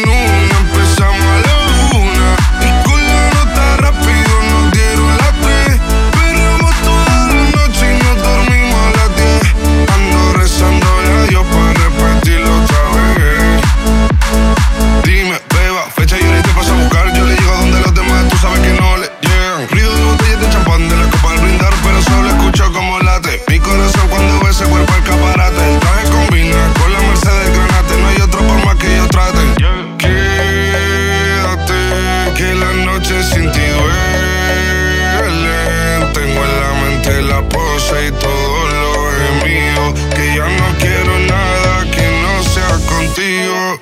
en una, empezamos a la 1. Y con la nota rápido nos dieron las 3. Perreamos toda la noche y nos dormimos a las 10. Ando rezándole a Dios para repetirlo otra vez. Dime, beba, fecha y hora y te paso a buscar. Yo le llego donde los demás, tú sabes que no le llegan. Ruido de botellas de champán de la copa al brindar, pero solo escucho como late mi corazón cuando ve ese cuerpo escaparate. El traje combina con la Mercedes Granate. No hay otro por más que yo trate. Quédate, que la noche sin ti duele. Tengo en la mente la pose y todo lo gemido. Que ya no quiero nada que no sea contigo.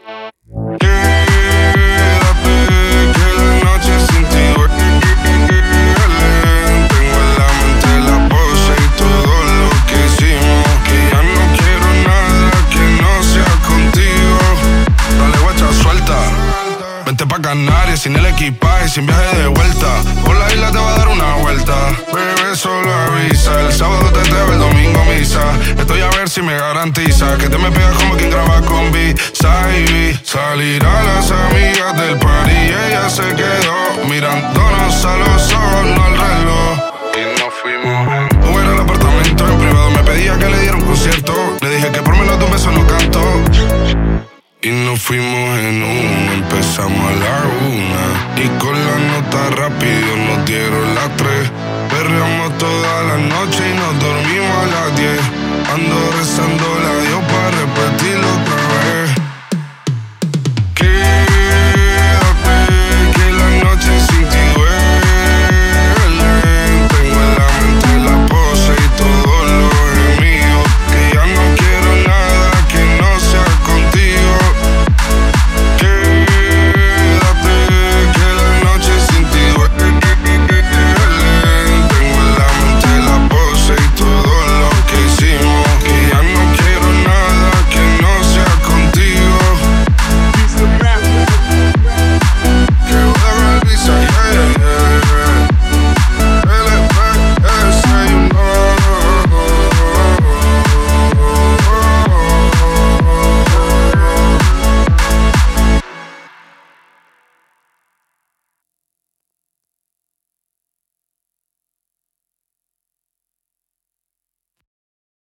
Canarias, sin el equipaje, sin viaje de vuelta. Por la isla te va a dar una vuelta. Bebé, solo avisa. El sábado te teo, el domingo misa. Estoy a ver si me garantiza que te me pegas como quien graba con B-Side. Salir a las amigas del party y ella se quedó mirándonos a los ojos, no al reloj. Y nos fuimos. Jugué en el apartamento en privado, me pedía que le diera un concierto. Le dije que por menos de un beso no canto. Y nos fuimos en una, empezamos a la 1. Y con la nota rápido nos dieron las 3. Perreamos toda la noche y nos dormimos a las 10. Ando rezando la